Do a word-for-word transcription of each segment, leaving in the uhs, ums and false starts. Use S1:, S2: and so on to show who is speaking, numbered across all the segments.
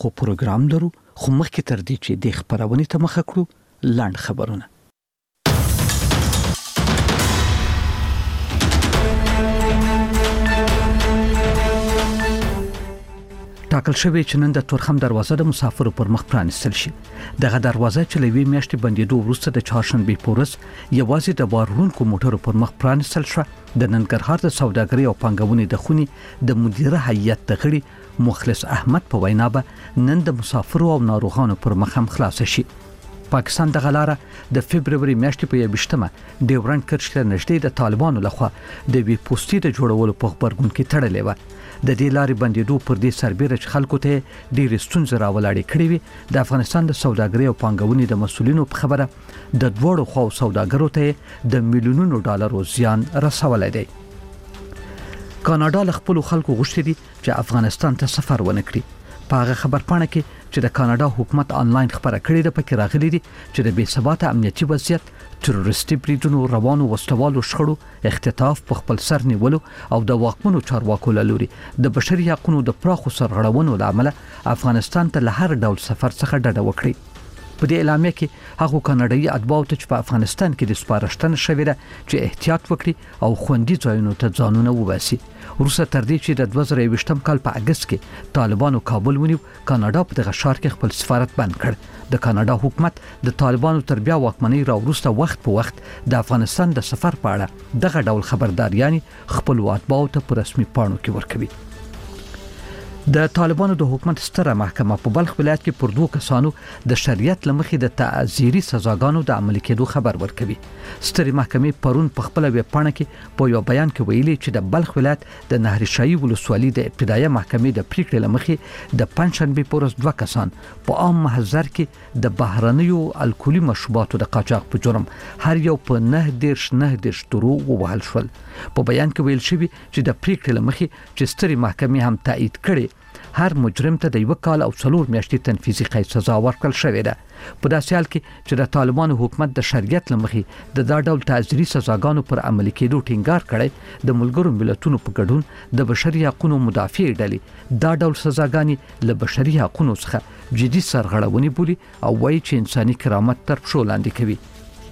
S1: حقوقو پروګرام لرو، خو مخکې تر دې چې د خبرونې ته مخه کړو لاند خبرونه. ټاکل شوی چې نن د تورخم دروازه د مسافرو پر مخ پرانیستل شي. دغه دروازه چې لوي میاشتې بندیدو وروسته د چهارشنبه پورس یوازې د بارونکو موټرو پر مخ پرانیستل شو. د ننګرهار د سوداګرۍ او پانګونې د خونی د مدیره هیئت د غړي مخلص احمد په وینا به نن د مسافرو او ناروغانو پر مخ هم خلاص شي. پاکستان د غلاره د فبرवरी میاشتې په یوشتمه ډیورنډ کرښ ته نږدې د طالبانو لخوا د وی پوسټي د جوړولو په خبرګون کې تړلې و. د دې لارې بندیدو پر دې سربېره چې خلکو ته ډېر ستونزې راولاړې کړې وي. د افغانستان د سوداګرۍ او پانګونې د مسولینو په خبره د دوړو خو سوداګرو ته د میلیونونو ډالرو زیان رسولای دی. کاناډا له خپل خلکو غوښتي دي چې افغانستان ته سفر ونه کړي. په هغه خبرپاڼه کې چې د کاناډا حکومت آنلاین خبره کړې ده پکې راغلي دي چې د بې ثباته امنیتي وضعیت، تروریستي بریدونو، روانو وسلوالو شخړو، اختطاف په خپل سر نیولو او د واکمنو چارواکو له لوري د بشري حقوقو د پراخو سرغړونو له امله افغانستان ته له هر ډول سفر څخه ډډه وکړي. په دې اعلامیه کې هغه کاناډایي اتباعو ته چې په افغانستان کې د سپارښتنه شوې ده چې احتیاط وکړي او خوندي ځایونو ته ځانونه وباسي. وروسته تر دې چې د دوه زره یوویشتم کال په اگست کې طالبانو کابل ونیو، کاناډا په دغه ښار کې خپل سفارت بند کړ. د کاناډا حکومت د طالبانو تر بیا واکمنۍ را وروسته وخت په وخت د افغانستان د سفر په اړه دغه ډول خبرداريانې خپل اتباعو ته په رسمي پاڼو کې ورکوي. د طالبانو د حکومت ستره محکمه په بلخ ولایت کې پر دوه کسانو د شریعت لمخې د تعزیري سزاګانو د عملي کېدو خبر ورکوي. سترې محکمې پرون په خپل ویب پاڼه کې په یو بیان کې ویلي چې د بلخ ولایت د نهر شاهي ولسوالۍ د ابتدایي محکمې د پریکړې لمخې د پنځشنبه پورس دوه کسان په عام محضر کې د بهرنیو الکولي مشروباتو د قاچاق په جرم هر یو په نه دیرش نه دیرش درو ووهل شول. په بیان کې ویل شوی چې د پریکړې لمخې چې سترې محکمې هم تایید کړي هر مجرم ته د یو کال او څلور میاشتې تنفیذي قید سزا ورکړل شوې ده. په داسې حال کې چې د طالبانو حکومت د شریعت لمخې د دا ډول تعزیري سزاګانو پر عملي کېدو ټینګار کړی، د ملګرو ملتونو په ګډون د بشري حقوقو مدافع ډلې دا ډول سزاګانې له بشري حقوقو څخه جدي سرغړونې بولي او وایي چې انساني کرامت تر پښو لاندې کوي.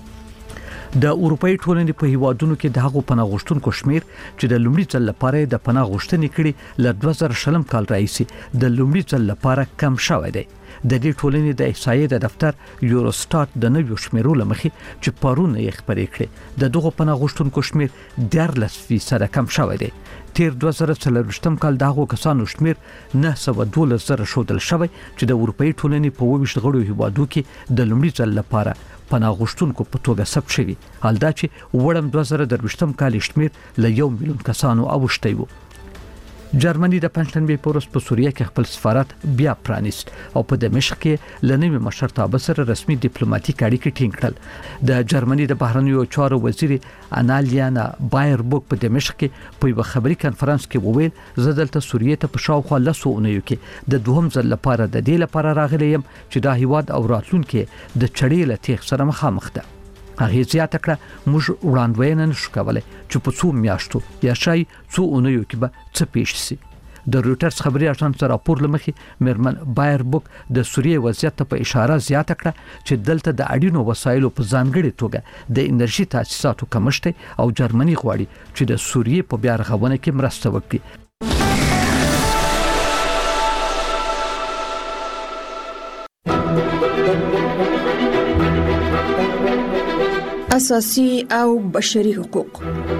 S1: د اروپאי ټولنې په هیوادونو کې د هغو پناه غوښتونکو شمیر چې د لومړي ځل لپاره د پناه غوښتنې کړي له دوه زره شلم کال راهیسې د لومړي ځل لپاره کم شوی دی. د دې ټولنې د احصایې د دفتر یوروسټات د نویو شمیرو لمخې چې پرون یې خبرې کړې د دغو پناه غوښتونکو شمیر دیارلس فیصد کم شوی دی. تیر دوه زره څلورویشتم کال د هغو کسانو شمیر نه سوه دولس زره ښودل شوی چې د اروپאי ټولنې په اووه ویشت غړو هیوادو کې د لومړي ځل لپاره پناه غوښتونکو په توګه ثبت شوي، حال دا چې وړم دوه زره درویشتم کال شمیر له یو میلیون کسانو اوښتی و. جرمني د پنځشنبه پورس په سوریه کې خپل سفارت بیا پرانیست او په دمشق کې له نوي مشرتابه سره رسمي ډیپلوماټیک اړیکې ټینګ کړل. د جرمني د بهرنیو چارو وزیر انالیانا بایربوک په دمشق کې په یو خبري کانفرنس کې وویل زه دلته سوریه ته په شاوخوا لسو اونیو کې د دوهم ځل لپاره د دې لپاره راغلی یم چې دا هیواد او راتلونکي د چړې له تیغ سره مخامخ ده. هغه زیاته کړه موږ وړاندوینه نشو کولای چې په څو میاشتو یا شای څو اونیو کې به څه پیښ شي. د رويټرز خبري اژانس راپور لمخې میرمن بایربوک د سوریه وضعیت ته په اشاره زیاته کړه چې دلته د اړینو وسایلو په ځانګړي توګه د انرژي تاسیساتو کمښت او جرمني غواړي چې د سوریه په بیا رغونه کې مرسته وکړي.
S2: اساسي او بشري حقوق.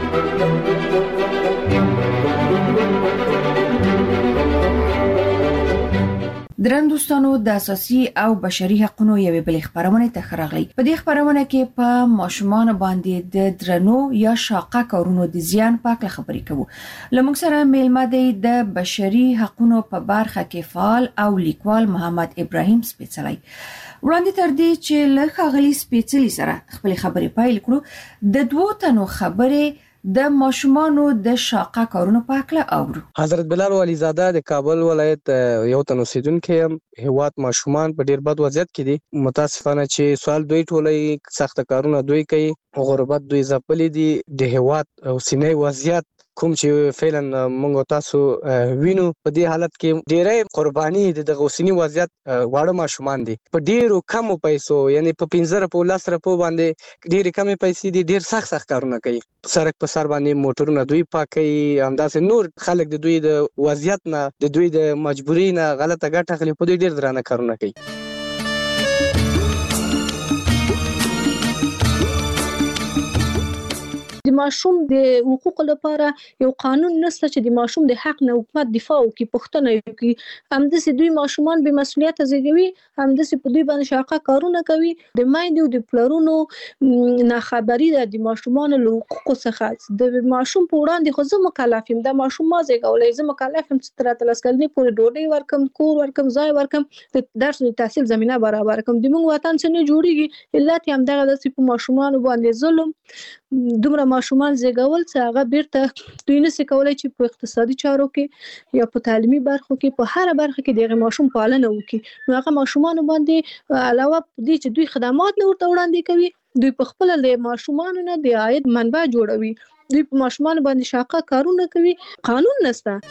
S2: درن دوستانو د اساسي او بشري حقوقو یوې بلې خبرونه ته خراغلی. په دې خبرونه کې په ماشومان باندې د درنو یا شاقه کارونو د زیان په اړه خبرې کوو. لمونږ سره میلمه دی د بشري حقوقو په برخه کې فعال او لیکوال محمد ابراهیم سپیڅلی. وړاندې تر دې چې له ښاغلي سپیڅلي سره خپل خبرې پیل کړو د دوه تنو خبرې د ماشومانو د شاقه کارونو په اړه اورو.
S3: حضرت بلال ولیزاده د کابل ولایت یو تن اوسیدونکو هم هیواد ماشومان په ډیر بد وضعیت کې دي. متاسفانه چې سوال دوی ټولې سخت کارونه دوی کوي، غربت دوی ځپلې دي، د هیواد او سینې وضعیت کوم چې فعلا موږ تاسو وینو په دې حالت کې ډېرې قرباني د غوسنی وضعیت واړه ماشومان دي په ډېرو کم پیسو یعنی په پنځه په لس رپو باندې ډېرې کمې پیسې دي ډېر سخت سخت کارونه کوي سرک په سر باندې موټرونه دوی پاکي همداسې نور خلک د دوی د وضعیت نه د دوی د مجبورۍ نه غلطه ګټه اخلي په دوی ډېر درانه کارونه کوي.
S4: د ماشوم د حقوقو لپاره یو قانون نشته چې د ماشوم د حق نه حکومت دفاع وکړي پوښتنه وکړي همداسې دوی ماشومان به مسؤلیت زیږوي همداسې په دوی باندې شاقه کارونه کوي د میندو د پلرونو ناخبري ده د ماشومان له حقوقو څخه د ماشوم په وړاندې خو زه مکلف یم د ماشوم ما زیږولی زه مکلف یم چې تر اتلس کلنۍ پورې ډوډۍ ورکم کور ورکم ځای ورکم د درس د تحصیل زمینه برابر کړم د موږ وطن څخه نه جوړیږي علت یې همدغه ده چې په ماشومانو باندې ظلم دومره ماشومان زیږول چې هغه بیرته دوی نشي کولای چې په اقتصادي چارو کې یا په تعلیمي برخو کې په هر برخه کې دغه ماشوم پالنه وکړي نو هغه ماشومان باندې علاوه دې چې دوی خدمات نه ورته وړاندې کوي دوی په خپل له ماشومان نه د عاید منبع جوړوي دوی په ماشومان باندې شاقه کارونه کوي قانون نشته.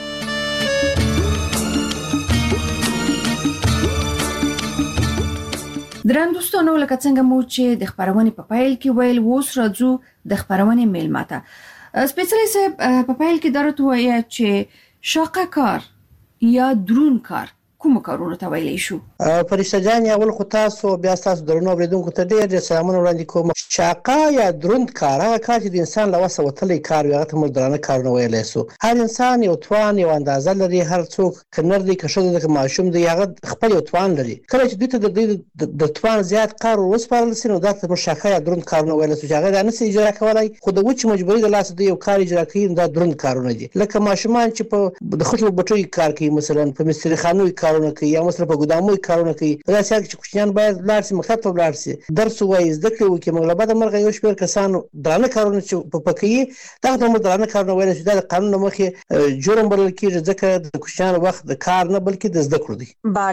S2: درن دوستانو لکه څنګه مو چې د خبرونې په پایل کې ویل ووس راځو د خبرونې میلمه ته سپیشلی صاحب په پایل کې درته وایي چې شاقه کار یا درون کار کوم کارونه ته ویلی شو.
S5: فرشته جان اول خو تاسو بیا تاسو درنو اوریدونکو ته ډېر ډېر سلامونه وړاندې کوم. شاقه یا دروند کار هغه کار چې د انسان له وسه وتلی کار وي هغه ته موږ درانه کارونه ویلی سو. هر انسان یو توان یو اندازه لري هر څوک که نر دی که ښځه ده که ماشوم دی هغه خپل یو توان لري کله چې دوی ته د دوی د توان زیات کار وسپارل سي نو دا ته موږ شاقه یا دروند کارونه ویلی سو چې هغه دا نسي اجرا کولی خو د وچې مجبورۍ د لاسه دوی یو کار اجرا کوي دا دروند کارونه دي لکه ماشومان چې په د خټو بټیو کار کوي مثلا په مسترخانو کارونه کوي یا مثلا په ګدامو کارونه کوي دا چې چې کوچنیان باید لاړ شي مکتب ته لاړ شي درس وایي زده کړې وکړي موږ له بعده مرغه یو شمېر کسانو درانه کارونه چې په کوي دغه ته موږ درانه کارونه ویلی شو دا د قانون له مخې جرم بلل کېږي ځکه د کوچنیانو وخت د کار نه بلکې د زده کړو دی.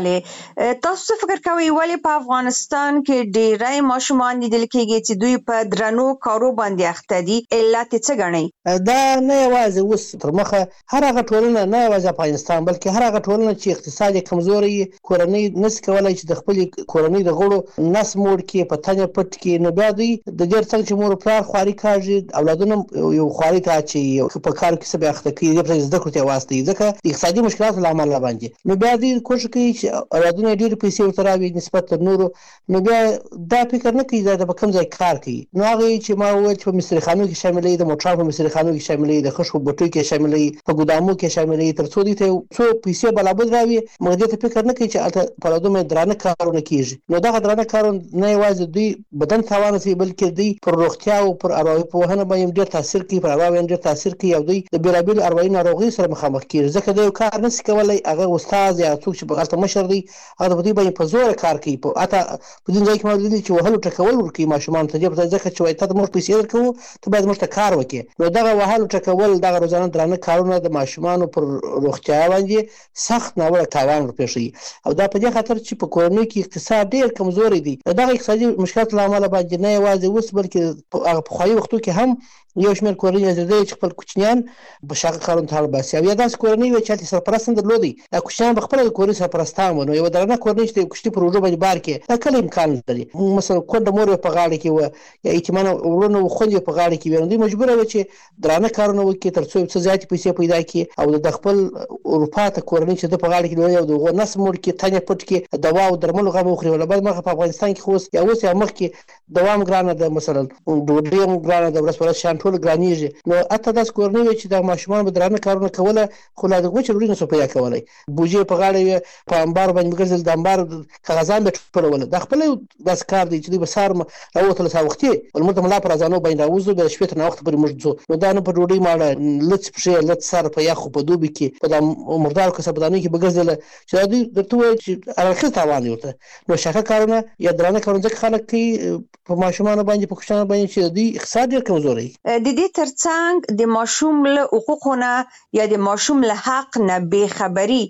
S6: بله تاسو څه فکر کوئ ولې په افغانستان کې ډېری ماشومان لیدل کېږي چې دوی په درنو کارو باندې اخته دي علت یې څه ګڼئ؟
S5: دا نه یوازې اوس تر مخه هر هغه ټولنه نه یوازې افغانستان بلکې هر هغه ټولنه چې اقتصاد یې کمزوری کورنۍ نشي کولای چې د خپلې کورنۍ د غړو نس موړ کړي په تنه پټ کړي نو بیا دوی د ډېر څنګه چې مور پلار خواري کاږي اولادونه یو خواري ته چې په کار کې څه به اخته کوي د زده کړو ته واسطه ځکه اقتصادي مشکلات له امله باندې نو بیا دوی کوشش کوي چې اولادونه ډېر پیسې ورته راوړي نسبت تر نورو نو بیا دا فکر نه کوي دا په کوم ځای کار کوي نو هغه چې ما وویل چې په مسترخانو کې شاملې د موټر په مسترخانو کې شاملې د خښو بټیو کې شاملې په ګدامو کې شاملې تر څو دي ته څو پیسې بلابود راوي موږ دې ته فکر نه کوي چې په لادومه درانه کارونه کیږي نو دا درانه کارونه نه یوازې دوی بدن تاوان کوي بلکې دوی پر روغتیا او پر اروايي پوهنه باندې ډېر تاثیر کوي پر اروايي ډېر تاثیر کوي او دوی د بیلابیل اروايي ناروغیو سره مخامخ کیږي ځکه دوی کار نشي کولای هغه استاد یا څوک چې په غلطه مشر دی هغه په دې باندې په زور کار کوي په اته په دې ځای کې موږ دي چې وهلو ټکول ورکوي ماشومان ته دې په ځکه چې وایي ته موږ پیسې ورکوو ته باید موږ ته کار وکړي نو دغه وهلو ټکول دغه روزانه درانه کارونه د ماشومانو پر روغتیا باندې سخت ناوړه تاوان ورپېښوي او دا په دې خاطر چې په کورنۍ کې اقتصاد ډېر کمزوری دی دغه اقتصادي مشکلات له امله باندې نه یوازې اوس بلکې هغه پخواني وختو کې هم یو شمېر کورنۍ زیاتې چې خپل کوچنیان په شاقه کارونو ته اړ باسي او یا داسې کورنۍ وي چې هلته سرپرست هم درلودی دا کوچنیان به خپله د کورنۍ سرپرستان وو نو یوه درنه کورنۍ چې د یو کوچني پر اوږو باندې بار کړي دا کله امکان لري مثلا کونډه مور یې په غاړه کې وه یا یتیمانه وروڼه و خویندې یې په غاړه کې وي نو دوی مجبوره وه چې درانه کارونه وکړي تر څو څه زیاتې پیسې پیدا کړي او د خپل اروپا ته کورنۍ چې ده په غاړه کې لري او د هغو نس موړ کړي تنې پټ کړي دوا او درملو غم وخوري له بل مخه په افغانستان کې خو اوس یا اوس یا مخکې دوا هم ګرانه ده مثلا ډوډۍ هم ګرانه ده ورځ په ورځ شیان ټول ګرانېږي نو اته داسې کورنۍ وي چې د ماشومان به درانه کارونه کوله خو لا د وچې ډوډۍ نه سو پیدا کولی بوجۍ په غاړه وي په امبار باندې ګرځېدل د امبار کاغذان به ټولول دا خپله یو داسې کار دی چې دوی به سهار راووتله سهار وختي لمونځ ته ملا پر اذانو باندې راوځو بیا د شپې تر ناوخته پورې موږ ځو نو دا نه په ډوډۍ ماړه لڅ پښې لڅ سر په یخو په دوبي کې په دا مردارو کسبدانیو کې به ګرځېدله چې دا دوی درته ووایي چې اړخیز تاوان دی ورته نو شاقه کارونه یا درانه کارونه ځکه خلک کوي په ماشومانو باندې په کوچنیانو باندې چې دوی اقتصاد ډېر کمزوری
S6: د دې ترڅنګ د ماشوم له حقوقو نه یا د ماشوم له حق نه بې خبري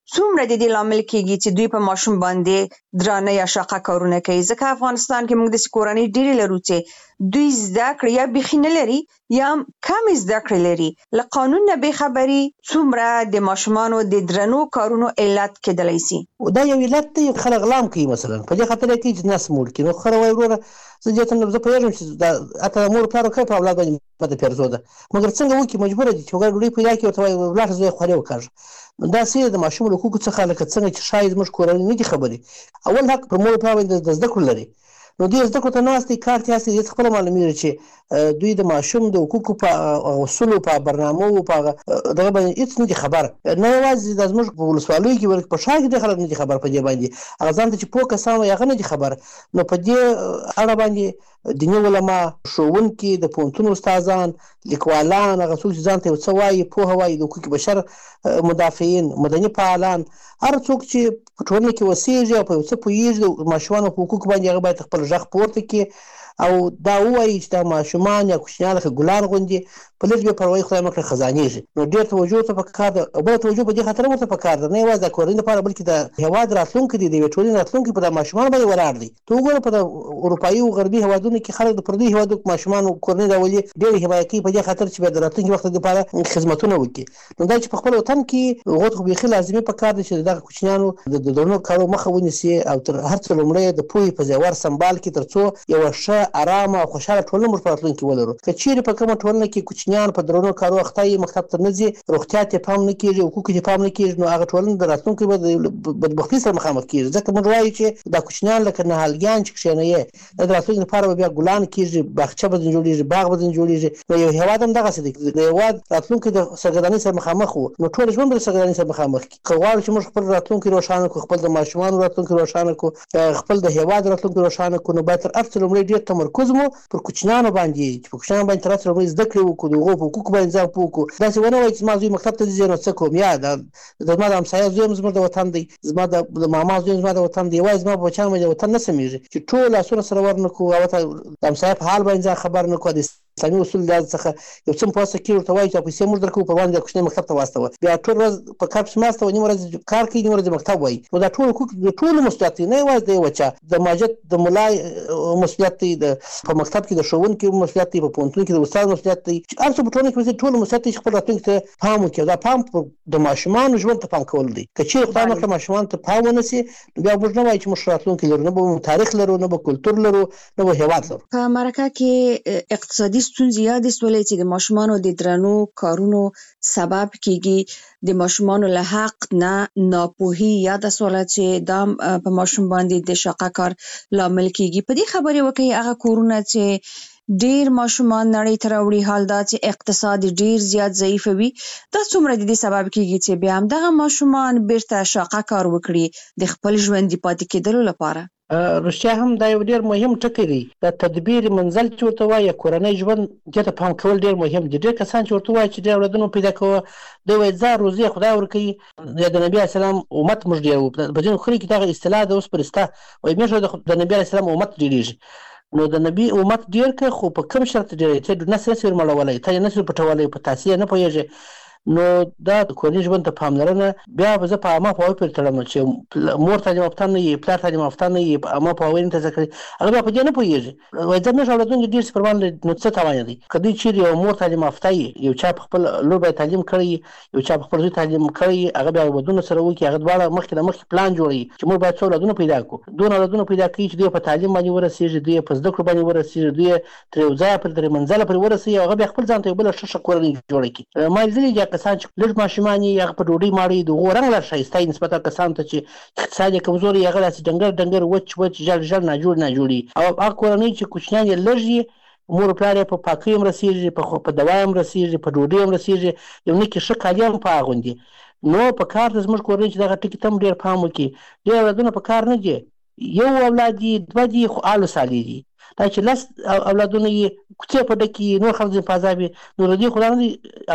S6: څومره د دې لامل کېږي چې دوی په ماشوم باندې درانه یا شاقه کارونه کوي؟ ځکه افغانستان کې موږ د کورنۍ ډېرې لرو چې دوی زده کړې یا بیخي نه لري یا کم زده کړې لري. له قانون نه بې خبري څومره د ماشومانو د درنو کارونو علت کېدلی سي؟
S5: دا یو علت دی، خلک غلام کوي مثلا په دې خاطر کې چې نس موړ کړي. نو خره وایي وروره زه دې ته زه پوهېږم چې دا اته مور پلار وکړه په اولاد باندې بده پیرزو ده، مګر څنګه وکړي مجبوره دي چې وګړه ډوډۍ پیدا کړي ورته وایي ولاړ زه یې خورې وکاږه. نو دا سیده د ماشوم له حقوقو څخه لکه څنګه چې شاید زموږ کورنۍ نه دي خبرې، اول حق پر مور پلار باندې د زده کړو لري. نو دې زده کړو ته ناست دي کار ته هسې دې خپله معلومېږي چې دوی د ماشوم د حقوقو په اصولو په برنامو په دغه باندې هېڅ نه دي خبر. نه یوازې دا زموږ په ولسوالیو کې بلکې په ښار کې ډېر خلک نه دي خبر په دې باندې. هغه ځان ته چې پوه کسان وایي هغه نه دي خبر. نو په دې اړه باندې دیني علما، ښوونکي، د پوهنتون استادان، لیکوالان، هغه څوک چې ځان ته یو څه وایي پوهه وایي، د حقوق بشر مدافعین، مدني فعالان، هر څوک چې په ټولنه کې اوسېږي او په یو څه پوهېږي د ماشومانو په حقوقو باندې هغه باید خپل غږ پورته کړي او دا ووایي چې دا ماشومان یا کوچنیان لکه ګلان غوندې په لږ بې پروایي خدای مه کړه خزانېږي. نو ډېر توجه ورته پکار ده او بله توجه په دې خاطر ورته پکار ده نه یوازې د کورنۍ لپاره بلکې د هېواد راتلونکی دی، د یوې ټولنې راتلونکی په دا ماشومانو باندې ولاړ دی. ته وګوره په د اروپایي او غربي هېوادونو کې خلک د پردیو هېوادو ماشومانو کورنۍ راولي ډېرې حمایه کوي په دې خاطر چې بیا د راتلونکي وخت لپاره خدمتونه وکړي. نو دا چې په خپل وطن کې هغو ته خو بیخي لازمي پکار دی چې دغه کوچنیانو د درنو کارو مخه ونیسي او تر هر څه لومړی د پوهې په ژور سمبال کې تر څو یوه ښه ارامه او خوشحاله ټولنه موږ په راتلونکي ولرو. که چیرې په کومه ټولنه کې کوچنیان په درنو کارو اخته وي، مکتب ته نه ځي، روغتیا ته پام نه کېږي، حقوقو ته پام نه کېږي، نو هغه ټولنه د راتلونکي به د بدبختۍ سره مخامخ کېږي. ځکه موږ وایو چې دا کوچنیان لکه نهالګیان چې کښېنوي دا د راتلونکي لپاره به بیا ګلان کېږي، باغچه به ځینې جوړېږي، باغ به ځینې جوړېږي. نو یو هېواد هم دغسې دی، د هېواد راتلونکی د سرګردانۍ سره مخامخ وو، نو ټول ژوند به د سرګردانۍ سره مخامخ کړي. که غواړو چې موږ خپل راتلونکی روښانه کړو، خپل د ماشومانو راتلونکی روښانه کړو، خپل د هېواد راتلونکی روښانه کړو، نو باید تر هر څه لومړی ډېر تمرکز مو پر کوچنیانو باندې چې په کوچنیانو باندې تر هر څه لومړی زده کړې وکړو، د هغو په حقوقو باندې ځان پوه کړو. داسې ونه وایي چې زما زوی مکتب ته ځي نو څه کوم، یا زما د همسایه زوی هم زموږ د وطن دی، زما د ماما زوی هم زما د وطن دی، یوازې زما په بچیانو باندې وطن نه سمېږي چې ټول لاسونه سره ورنه کړو، هغه ته د همسایه په حال باندې ځان خبر نه کړو، د اسلامي اصول دا څخه یو څه په واسطه کې ورته وایي چې پیسې موږ درکوو، پر باندې کوچنی مکتب ته واستوه، بیا ټول ورځ په کار پسې ناسته وه، نیمه ورځ کار کوي، نیمه ورځ مکتب وایي. نو دا ټول حقوق د ټولو مسؤلیت دی، نه یوازې د یوه چا. د ماجد د ملا مسؤلیت دی، د په مکتب کې د ښوونکي مسؤلیت دی، په پوهنتون کې د استاد مسؤلیت دی، هر څه په ټولنه کې ټول مسؤلیت دی چې خپل راتلونکي ته پام وکړي. دا پام د ماشومانو ژوند ته پام کول دی. که چېرې خدای مکړه ماشومانو ته پام ونه سي بیا موږ نه وایو چې موږ راتلونکی لرو، نه به تاریخ لرو، نه به کلتور لرو، نه به هېواد لرو.
S6: په مرکه کې اقتصادي ستونزې یادې سولې چې د ماشومانو د درنو کارونو سبب کېږي. د ماشومانو له حق نه ناپوهي یاده سوله چې دا په ماشوم باندې د شاقه کار لامل کېږي. په دې خبرې وکړئ هغه کورونه چې ډیر ماشومان نړۍ ته راوړي، حال دا چې اقتصاد ډیر زیات ضعیف وي، دا څومره د دې سبب کېږي چې بیا هم دغه ماشومان بیرته شاقه کار وکړي د خپل ژوندي پاتې کېدلو لپاره.
S5: رښتیا هم دا یو ډېر مهم ټکی دی. د تدبیر منزل چې ورته وایي کورنۍ ژوند دې ته پام کول ډېر مهم دي. ډېر کسان چې ورته وایي چې ډېر اولادونه پیدا کوه، دوی وایي ځان روزي خدای ورکوي. د نبي علیه السلام امت موږ ډېر وو، په ځینو خلکو کې دغه اصطلاح ده اوس پرسته، وایي موږ د نبي علیه السلام امت ډېرېږي. نو د نبي امت ډېر که خو په کوم شرط ډېر ته نسل نسل مړولی، ته یې نسل پټولی، په تاسې نه پوهېږي. نو دا د کورنۍ ژوند ته پاملرنه بیا به زه په عامه پوهاوي پورې تړم چې مور تعلیم یافته نه وي، پلار تعلیم یافته نه وي، عامه پوهاوی نه ترسره کړي، هغه بیا په دې نه پوهېږي. وایي زه موږ اولادونه ډېر سپرمان لري، نو څه تاوان دی؟ که دوی چېرې یو مور تعلیم یافته وي، یو چا په خپل لور باندې تعلیم کړی، یو چا په خپل زوی تعلیم کړی، هغه بیا ودونه سره وکړي، هغه دواړه مخکې له مخکې پلان جوړوي چې موږ باید څو اولادونه پیدا کړو. دونه اولادونه پیدا کړي چې دوی په تعلیم باندې ورسېږي، دوی په زده کړو باندې ورسېږي، دوی تر یو ځایه پورې تر منزله پورې ورسېږي، هغه بیا خپل ځان ته یو بله ښه ښه کورنۍ جوړه کړي. ما لیدلي دي کسان چې لږ ماشومان یې هغه په ډوډۍ ماړوي، د هغو رنګ لر ښایسته یي نسبتا کسانو ته چې اقتصاد یې کمزوری، هغه داسې ډنګر ډنګر وچ وچ ژړ ژړ ناجوړ ناجوړي. او هغه کورنۍ چې کوچنیان یې لږ وي، مور پلار یې په پاکۍ هم رسېږي، په دوا هم رسېږي، په ډوډۍ هم رسېږي، یو نکي ښه کالي هم په اغوندي. نو په کار ده زموږ کورنۍ چې دغه ټکي ته هم ډېر پام وکړي. ډېر اولادونه په کار نه دي، یو اولاد دي، دوه دي، خو آلو سالي دي. دا چې لس اولادونه یې کوڅې په ډکې نور خلک ځینې په عذاب وي، نو د دې خو دا نه دي، هغه یو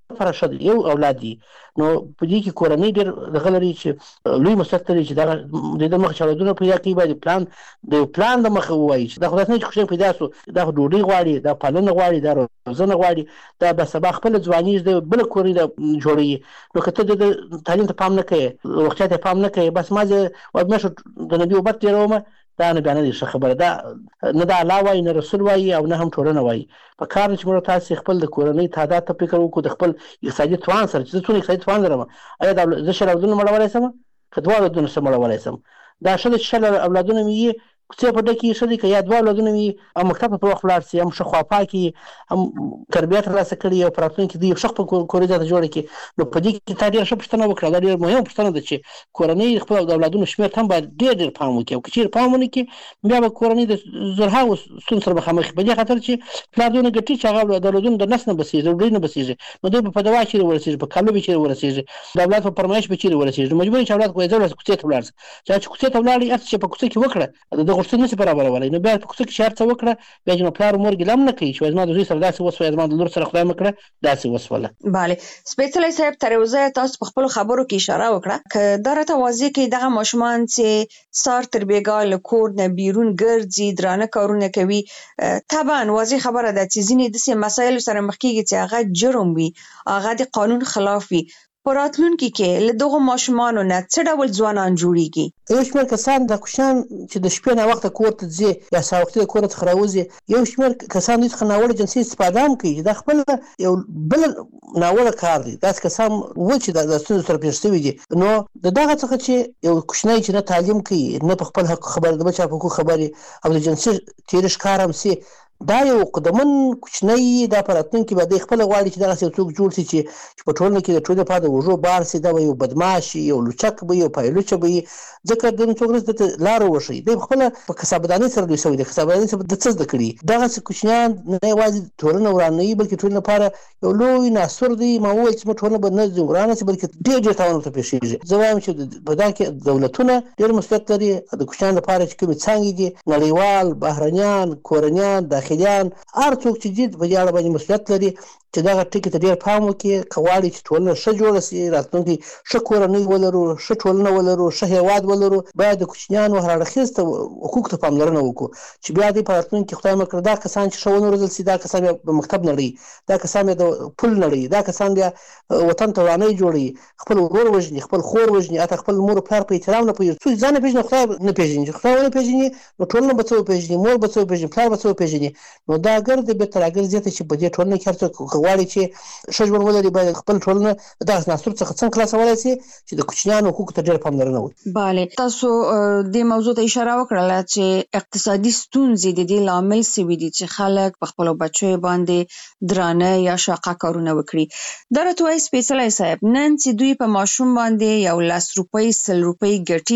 S5: لپاره ښه یو اولاد دی نو په دې کې کورنۍ ډېر دغه لري چې لوی مسؤلیت لري چې دغه د دې مخه چې اولادونه پیدا کوي باید پلان د پلان د مخه ووایي چې دا خو داسې نه چې کوچنی پیدا شو دا خو ډوډۍ غواړي دا پالنه غواړي دا روزنه غواړي دا به سبا خپله ځواني د بله کورنۍ جوړوي نو که ته د تعلیم ته پام نه کوې روغتیا ته پام نه کوې بس ما زه میاشتو د نبي اوبت تېرومه دا نه بیا نه دي ښه خبره دا نه د الله وایي نه رسول وایي او نه هم ټولنه وایي په کار چې موږ تاسې خپل د کورنۍ تعداد ته فکر وکړو د خپل اقتصادي توان سره چې زه څونه اقتصادي توان لرم ایا دا زه شل اولادونه مړولی شم که دوه اولادونه څه مړولی شم دا ښه ده چې شل اولادونه مې وي کوڅې په ډکې ښه دي که یا دوه اولادونه وي او مکتب ته په وخت ولاړ شي هم ښه خواپاکي هم تربیه ترلاسه کړي او په راتلونکي دوی یو ښه خپل کورنۍ ځای ته جوړه کړي نو په دې کې تا ډېره ښه پوښتنه وکړه دا ډېره مهمه پوښتنه ده چې کورنۍ خپل د اولادونو شمېر ته هم باید ډېر ډېر پام وکړي او که چېرې پام ونه کړي بیا به کورنۍ د زرهاوو ستونزو سره مخامخ په دې خاطر چې پلار دونه ګټي چې هغه د اولادونو د نس نه بسېږي د ډوډۍ نه بسېږي نو دوی به په دوا چېرې ورسېږي په کالو به چېرې ورسېږي د اولاد په فرمایش به چېرې ورسېږي نو مجبور یې چې اولاد خو یې ځه کوڅې ته ولاړ شي چې کوڅې ته ولاړ هر څه چې په کوڅه کې وکړه د غوښتنې نشي برابرولی نو بیا په کوڅه کې چې هر څه وکړه بیا چې نو پلار او مور ګیله هم نه کوي چې زما د زوی سره داسې وسوه زما د لور سره خدای مه کړه داسې وسوله
S6: بله سپېڅلی صاحب تر اوسه تاسو په خپلو خبرو کې اشاره وکړه که دا راته واضح کړي دغه ماشومان چې سهار تر بېګاه له کور نه بیرون ګرځي درانه کارونه کوي طبعا واضح خبره ده چې ځینې داسې مسایلو سره مخ کېږي چې هغه جرم وي هغه د قانون خلاف وي په راتلونکي کې له دغو ماشومانو نه څه ډول ځوانان جوړیږي
S5: یو شمېر کسان د کوچنیان چې د شپې ناوخته کور ته ځي یا سهار وختي د کوره څخه راوځي یو شمېر کسان دوی څخه ناوړه جنسي استفاده هم کوي دا خپل یو بل ناوړه کار دی داسې کسان و چې د ستونزو سره پېښ شوي دي نو د دغه څخه چې یو کوچنی چې نه تعلیم کوي نه په خپل حق خبرې د بل چا په حقوق خبرې او د جنسي تېري ښکار هم سي دا یو قدمن کوچنی دا په راتلونکي به دی خپله غواړي چې دغسې یو څوک جوړ شي چې په ټولنه کې د ټولنې لپاره د اوږو بار شي دا به یو بدماش وي یو لوچک به وي یو پایلوچه به وي ځکه د څوک ورځ دته لاره وښیي دی خپله په کسابدانۍ سره لوی شوی دی کسابدانۍ سره د څه زده کړي دغسې کوچنیان نه یوازې ټولنه ورانوي بلکې ټولنې لپاره یو لوی ناسور دی ما وویل چې زموږ ټولنه به نه ځي ورانه شي بلکې ډېر ډېر تاوان ورته پېښېږي زه وایم چې په دا کې دولتونه ډېر مسؤلیت لري د کوچنیانو لپاره چې کومې څانګې دي نړیوال بهرنیان کورنیان داخلیان هر څوک چې دي په دې اړه باندې مسؤلیت لري چې دغه ټکي ته ډېر پام وکړي که غواړي چې ټولنه ښه جوړه شي راتلونکي ښه کورنۍ ولرو ښه ټولنه ولرو ښه هېواد ولرو باید د کوچنیانو هر اړخیز ته حقوقو ته پاملرنه وکړو چې بیا دوی په راتلونکي خدای مه کړه دا کسان چې ښه ونه روزل شي دا کسان بیا د مکتب نړوي دا کسان بیا د پل نړوي دا کسان بیا وطن ته ورانۍ جوړوي خپل ورور وژني خپل خور وژني حتی خپل مور پلار په احترام نه پوهېږي څوک ځان نه پېژني خدای نه پېژني چې خدای ونه پېژني نو ټولنه به څه وپېژني مور به څه وپېژني پلار به څه وپېژني نو دا ګرد بېرته راګرځي ته چې په دې ټولنه کې هر څوک غواړي چې ښه ژوند ولري باید خپل ټولنه د دغسې ناسور څخه څنګه خلاصولی شي چې د کوچنیانو حقوقو ته ډېره پاملرنه وکړي
S6: بله تاسو دې موضوع ته اشاره وکړله چې اقتصادي ستونزې د دې لامل سوي دي چې خلک په خپلو بچیو باندې درانه یا شاقه کارونه وکړي دا راته وایي سپېڅلی صاحب نن چې دوی په ماشوم باندې یو لس روپۍ سل روپۍ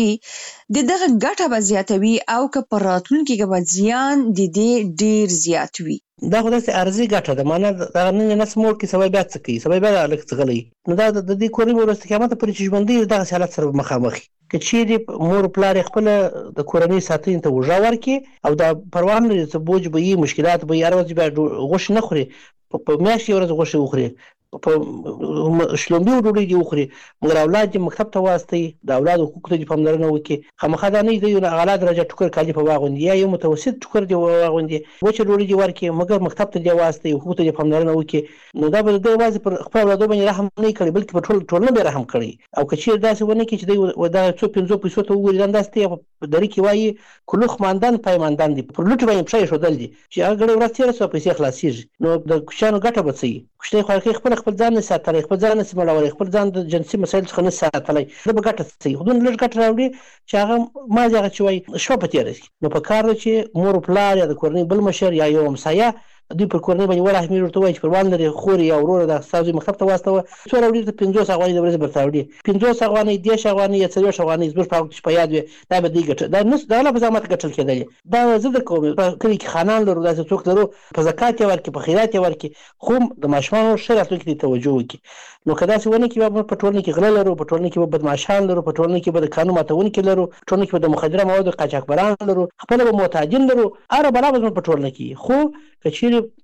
S6: ګټي د دغه ګټه به زیاتوي او که په راتلونکي کې به زیان د دې ډېر زیات وي
S5: دا خو داسې عرضي ګټه ده معنا دغه نن یې نس موړ کړي سبا بیا څه کوي سبا بیا هلک څغلی نو دا د دې کورنۍ به وروسته قیامته پورې چې ژوندی وي دغسې حالت سره به مخامخ وي که چیرې مور پلار یې خپله د کورنۍ ساتنې ته اوږه ورکړي او دا پروا هم لري څه بوج به وي مشکلات به وي هر ورځ بیا غوښې نه خوري په میاشت یې ورځ غوښې وخوري په شلومبي ډوډۍ دې وخوري مګر اولاد دې مکتب ته واستوي د اولاد حقوقو ته دې پاملرنه وکړي خامخا دا نه وي د یو اعلی درجه ټوکر کالي په واغوندي یا یو متوسط ټوکر دې واغوندي وچه ډوډۍ دې ورکړي مګر مکتب ته دې واستوي حقوقو ته دې پاملرنه وکړي نو دا به د یوازې پر خپل اولادو باندې رحم نه کړي بلکې په ټول ټولنه به رحم کړي او که چیرې داسې ونه کړي چې دوی دا څو پنځو پیسو ته وګوري دا داسې دی په دري کې وایي کلوخ ماندان پایماندان دي پر لوټې باندې پښه ایښودل دي چې هغه ګړۍ ورځ تېره شوه پیسې خلاصېږي نو د کوچیانو ګټه به څه وي کوچنی خوارکۍ خپله خپل ځان نه ساتلی خپل ځان نشي مړولی خپل ځان د جنسي مسایلو څخه نه ساتلی ده به ګټه څه وي خو دونه لږ ګټه راوړي چې هغه مازې هغه چې وایي شپه په تېره شي نو په کار ده چې مور و پلار یا د کورنۍ بل مشر یا یو همسایه دوی پر کورنۍ باندې ول اهمیت ورته وایي چې پروان لري خور یا ورور د ستا زوی مکتب ته واستوه څو راوړي ته پنځوس افغانۍ د ورځې به درته راوړي پنځوس افغانۍ دېرش افغانۍ یا څلوېښت افغانۍ زموږ په وخت چې په یاد وي دا به دوی ګټل دا نه د الله په زحمت ګټل کېدلې دا زه د کوم په کلي کې خانان لرو داسې څوک لرو په زکات یې ورکړي په خیرات یې ورکړي خو د ماشومانو ښه راتلونکي ته توجه وکړي نو که داسې ونه کړي به په ټولنه کې غله لرو په ټولنه کې به بدماشان لرو په ټولنه کې به د قانون ماتونکي لرو په ټولنه کې به د مخدره موادو قاچاقبران لرو خپله به معتادین لرو هره بلا به زموږ په ټولنه کې خو که چیرې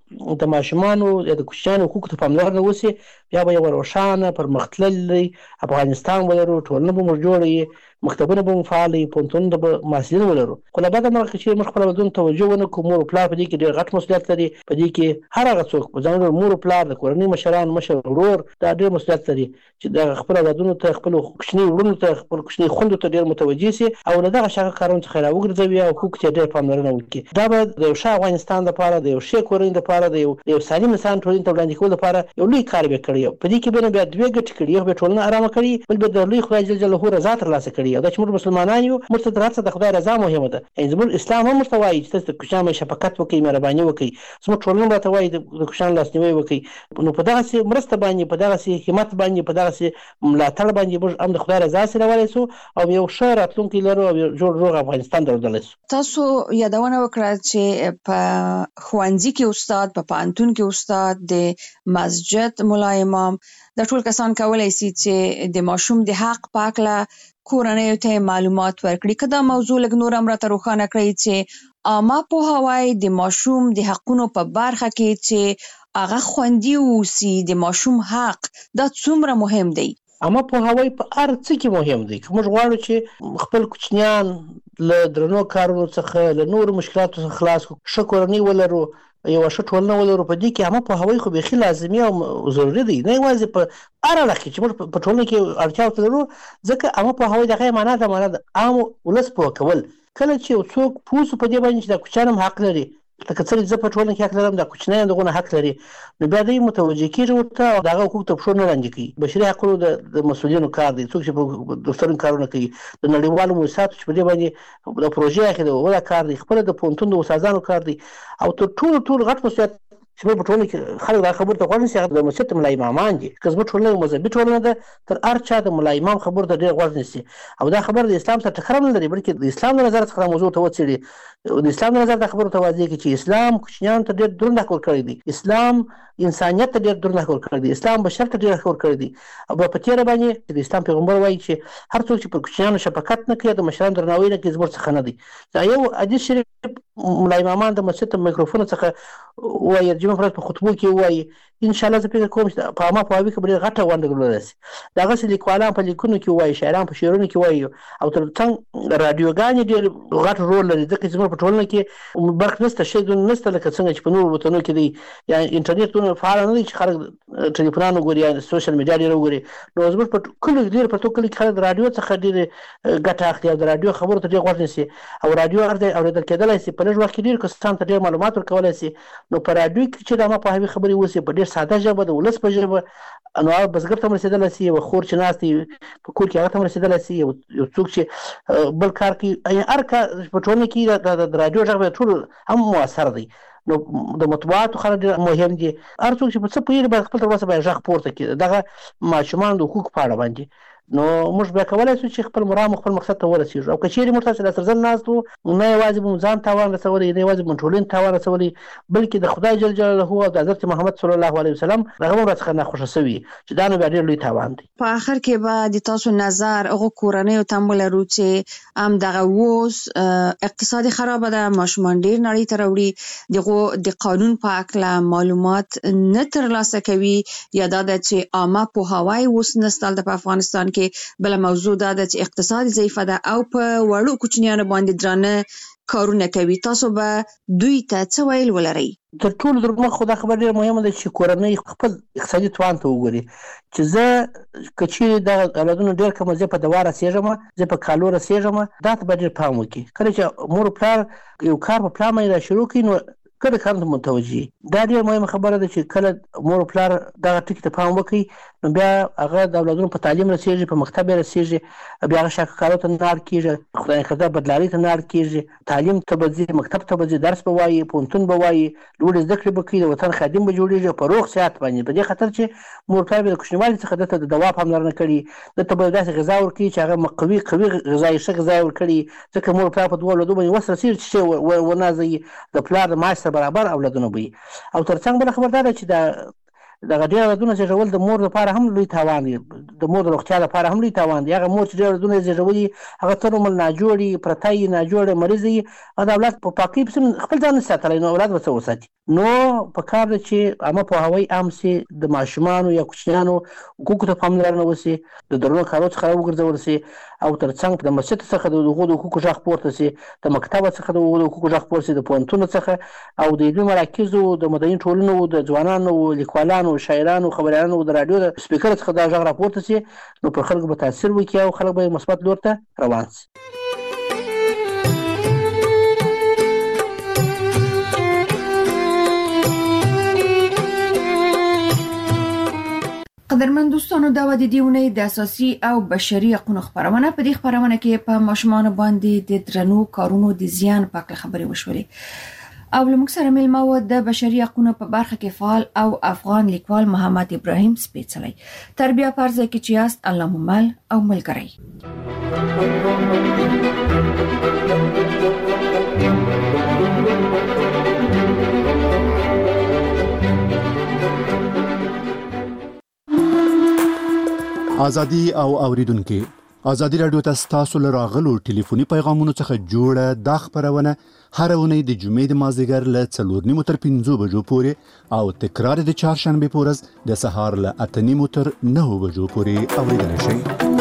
S5: د ماشومانو د کوچنیانو حقوقو ته پاملرنه وشي بیا به یو روښانه پرمختللی افغانستان ولرو، ټولنه به موږ جوړه وي، مکتبونه به مو فعال وي، پوهنتونونه به محصلین ولرو. خو له بده مرغه چې موږ خپل اولادونو ته توجه ونه کړو، مور او پلار په دې کې ډېر غټ مسؤلیت لري. په دې کې هر هغه څوک په ځانګړي مور او پلار د کورنۍ مشران، مشر ورور دا ډېر مسؤلیت لري چې د خپل اولادونو ته، خپل کوچني وروڼو ته، خپل کوچني خویندو ته ډېر متوجه شي او له دغه شاغه کارونو څخه راوګرځوي او حقوق ته ډېر پاملرنه وکړي. دا به د یو ښه افغانستان لپاره، د یو ښې کورنۍ لپاره، د یو سالم انسان ټولنې ته وړاندې کولو لپاره یو لوی کار به کړی. په دې کې به بیا دوه ګټې کړي، یو به ټولنه آرامه کړي، بل به د لوی خدای جل جلاله رضا ترلاسه کړي. او دا چې موږ مسلمانان یو، موږ ته درڅ د خدای رضا مهمه ده. یعنې زموږ اسلام هم ورته وایي چې تاسو د کوچنیانو شفقت وکړئ، مهرباني وکړئ. زموږ ټولنه راته وایي د کوچنیانو لاسنیوی وکړئ. نو په دغسې مرسته باندې، په دغسې همت باندې، په دغسې ملاتړ باندې موږ هم د خدای رضا سره راوړی سو او یو ښه راتلونکی لرو او یو جوړ روغ افغانستان درلودلی سو.
S6: تاسو یادونه وکړه چې په ښوونځي کې استاد، په پوهنتون کې استاد، د مسجد ملا امام، دا ټول کسان کولی شي چې د ماشوم د حق په هکله کورنیو ته معلومات ورکړي. که دا موضوع لږ نور هم راته روښانه کړئ چې عامه پوهاوی د ماشوم د حقونو په برخه کې چې هغه خوندي اوسي، د ماشوم حق دا څومره مهم دی؟
S5: عامه پوهاوی په هر څه کې مهم دی. که موږ غواړو چې خپل کوچنیان له درنو کارونو څخه، له نورو مشکلاتو څخه خلاص کړو، ښه کورنۍ ولرو، یو ښه ټولنه ولرو، په دې کې عامه پوهاوی خو بیخي لازمي او ضروري دی. نه یوازې په هر اړخ کې چې موږ په ټولنه کې اړتیا ورته لرو، ځکه عامه پوهاوی د هغې معنا ده، معنا د عام ولس پوه کول. کله چې یو څوک پوه شو په دې باندې چې دا کوچیان هم حق لري، لکه څنګه زه په ټولنه کې حق لرم، دا کوچنیان دغونه حق لري، نو بیا دوی متوجه کېږي ورته او د هغه حقوق ته پښو نه لاندې کوي. بشري حقونو د مسؤلینو کار دی، څوک چې په دفترونو کارونه کوي، د نړیوالو مؤسساتو چې په دې باندې د پروژې اخلي، هغه کار دی، خپله د پوهنتون د استادانو کار دی. او تر ټولو ټول غټ مسؤلیت چې موږ په ټولنه کې خلک دا خبرو ته غوږ نیسي، هغه د مسجد ملا امامان دي. که زموږ ټولنه یو مذهبي ټولنه ده، تر هر چا د ملا امام خبرو ته ډېر غوږ نیسي او دا خبره د اسلام سره ټکر نه لري، بلکې د اسلام له نظره څخه دا موضوع ته وڅېړي. د اسلام له نظره دا خبرو ته واضح کړي چې اسلام کوچنیانو ته ډېر دروند حق ورکړی دی، اسلام انسانیت ته ډېر دروند حق ورکړی دی، اسلام بشر ته ډېر حق ورکړی دی. او په تېره باندې د اسلام پیغمبر وایي چې هر څوک چې پر کوچنیانو شفقت نه کوي، د مشرانو درناوی نه کوي، زموږ څخه نه دی. دا یو حدیث شریف ملا امامان د مسجد د میکروفون څخه وایي، د جمعې په ورځ په خطبو کې وایي. انشاءالله زه فکر کوم چې په عامه پوهاوي کې به ډېره غټه ونډه درلودلی شي. د هغسې لیکوالان په لیکنو کې وایي، شاعران په شعرونو کې وایي، او تر څنګ راډیوګانې ډېر غټ رول لري، ځکه چې زموږ په ټولنه کې برق نشته، شی نشته، لکه څنګه چې په نورو وطنونو کې دی. یا انټرنیټ دونه فعاله نه دی چې خلک ټلیفونان وګوري یا سوشل میډیا ډېر وګوري. نو زموږ په کلیو کې ډېر په ټول کلي کې خلک د راډیو څخه ډېرې ګټه اخلي او د راډیو خبرو ته ډېر غوږ نیسي او راډیو اورېدل کېدلی شي. په لږ وخت کې ډېر کسانو ته ډېر معلومات ورکولی شي. نو په راډیو کې چې د عامه پوهاوي خبرې وشي په ډېر ساده ژبه، د ولس په ژبه، نو هغه بزګر ته هم رسېدلی شي، یو خور چې ناست دی په کور کې هغه ته هم رسېدلی شي، یو څوک چې بل کار کوي، هر کار په ټولنه کې د راډیو غږ به ټول هم مؤثر دی. نو د مطبوعاتو خلک ډېر مهم دي. هر څوک چې په څه پوهېږي باید خپل تر اوسه باید غږ پورته کړي دغه ماشومانو د حقوقو په اړه باندې. نو موږ بیا کولی شو چې خپل مرام خپل مقصد ته ورسېږو. او که چېرې موږ تاسې لاسرزن ناست وو، نه یوازې به مو ځان تاوان رسولی، نه یوازې به مو ټولنې ټاوان رسولی، بلکې د خدای جل جلاله او د حضرت محمد صلی الله علیه وسلم هغه هم راڅخه ناخوښه شوي، چې دا نو بیا ډېر لوی تاوان دی.
S6: په آخر کې به د تاسو نظر هغو کورنیو ته هم ولرو چې هم دغه اوس اقتصادي خرابه ده، ماشومان ډېر نړۍ ته راوړي، دغو د قانون په هکله معلومات نه ترلاسه کوي، یا دا ده چې عامه پوهاوی اوس نشته په افغانستان کې. بله موضوع دا ده چې اقتصاد ضعیفه ده او په وړو کوچنیانو باندې درانه کارونه کوي. تاسو به دوی ته څه ویل ولرئ؟
S5: تر ټولو در مخ خو دا خبره ډېره مهمه ده چې کورنۍ خپل اقتصادي توان ته وګوري، چې زه که چېرې دغه اولادونه ډېر کړم، زه په دوا رسېږم، زه په کالو رسېږم، دا ته باید ډېر پام وکړي. کله چې مور او پلار یو کار په پلان باندې را شروع کړي، نو کله کارونو ته متوجه. دا ډېره مهمه خبره ده چې کله مور او پلار دغه ټکي ته پام وکړي، نو بیا هغه د اولادونو په تعلیم رسېږي، په مکتب یې رسېږي، بیا هغه شاکرکارو ته نه اړ کېږي، خدای نکرده بدلارۍ ته نه اړ کېږي، تعلیم ته به ځي، مکتب ته به ځي، درس به وایي، پوهنتون به وایي، لوړې زده کړې به کوي، د وطن خادم به جوړېږي په روغ صحت باندې. په دې خاطر چې مور پلار به د کوچنیوالي څخه دته د دوا پاملرنه کړي، دته به داسې غذا ورکړي چې هغه قوي قوي غذا یې ښه غذا یې ورکړي، ځکه مور پلار په دوه اولادو باندې وس رسېږي چې شی ونازوي، د پلار د معاش سره برابر اولادونه به وي. او تر څنګ بله خبر دا ده چې د دغه ډېر عددونه زیږول د مور لپاره هم لوی تاوان دی، د مور د روغتیا لپاره هم لوی تاوان دی. هغه مور چې ډېر عددونه زیږولي هغه تر عمر ناجوړي، پرتی، ناجوړه، مریض وي او د اولاد په پاکۍ پسې خپل ځان نه ساتلی، نو اولاد به څه وساتي؟ نو په کار ده چې عامه پوهاوی عام سي، د ماشومانو یا کوچنیانو حقوقو ته پاملرنه وسي، د درنو کارو څخه راوګرځول سي او تر څنګ د مسجد څخه د هغو د حقوقو غږ پورته سي، د مکتب څخه د هغو د حقوقو غږ پورته سي، د پوهنتونو څخه او د علمي مراکزو، د مدني ټولنو، د ځوانانو، لیکوالانو، شاعرانو، خبریالانو، د راډیو د سپیکر څخه دا غږ راپورته سي، نو پر خلکو به تاثیر وکړي او خلک به مثبت لور ته روان سي.
S2: قدرمن دوستانو، دا و د دې اونۍ د اساسي او بشري حقوقو خبرونه. په دې خبرونه کې په ماشومان باندې د درنو کارونو د زیان په اړه خبرې وشولې او لمک سره ملما و د بشري حقوقو په برخه کې فعال او افغان لیکوال محمد ابراهیم سپیڅلی. تربیه پرځه کې چې است الله ممل او ملګری.
S7: ازادي او اوریدونکو، ازادي رادیو ته تاسو له راغلو ټلیفوني پیغامونو څخه جوړه دا خبرونه هر اونۍ د جمعې د مازدیګر له څلور نیمو تر پنځو بجو پورې او تکرار د چهارشنبه په ورځ د سهار له اته نیمو تر نهو بجو پورې اوریدل شي.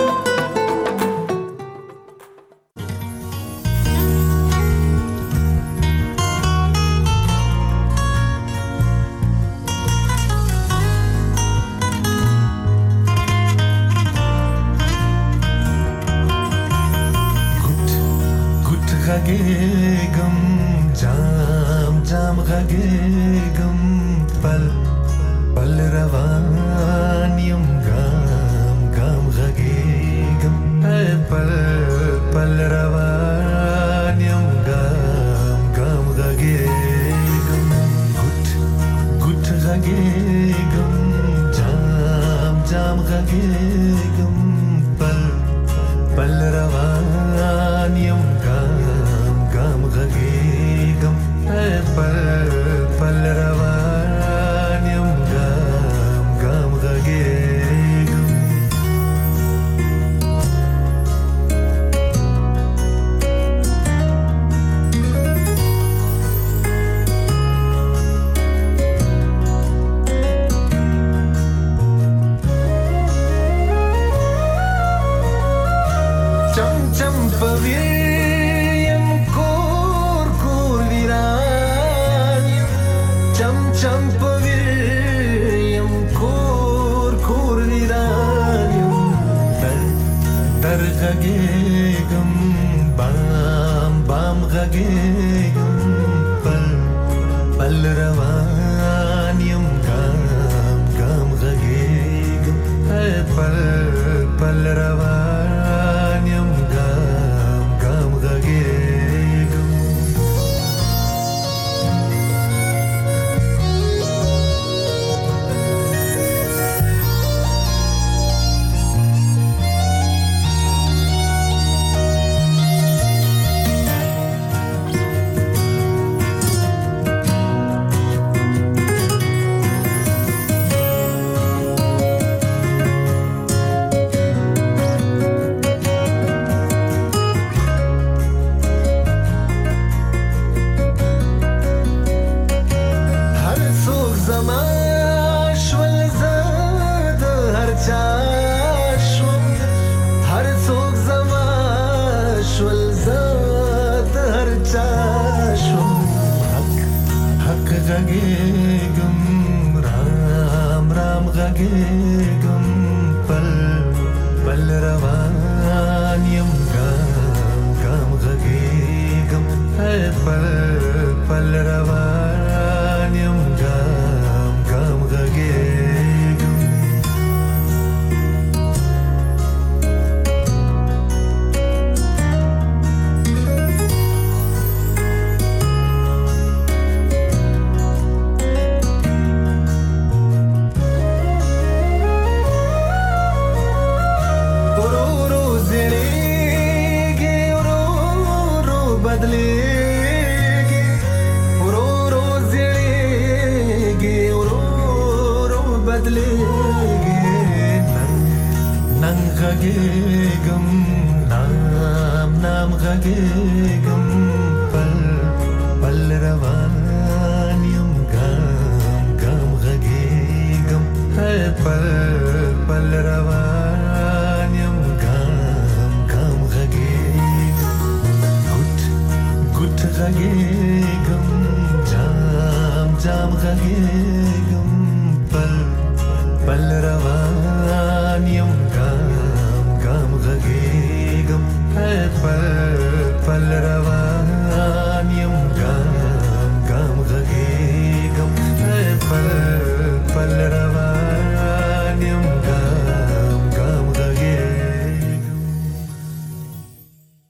S8: غږېږم جام جام غږېږم پل پل روان یم ګام ګام غږېږم پل پل روان یم ګام ګام غږېږم ګوټ ګوټ غږېږم جام جام غږېږم پل پل روان یم غږېږم پل پل روان یم ګام ګام غږېږم. چم چم پوي غږېږم بام بام غږېږم پل پل روان یم ګام ګام غږېږم پل پل روان یم ګام ګام غږېږم. غږېږم رام رام غږېږم پل پل روان یم ګام ګام غږېږم پل پل روان یم ګام ګام غږېږم. بدلېږي ورو ورو زړېږي ورو ورو جام غږېږم پل پل روان یم ګام ګام غږېږم پل پل روان یم ګام ګام غږېږم ګوت ګوت غږېږم جام جام غږېږم پل پل روان یم ګام ګام غږېږم پل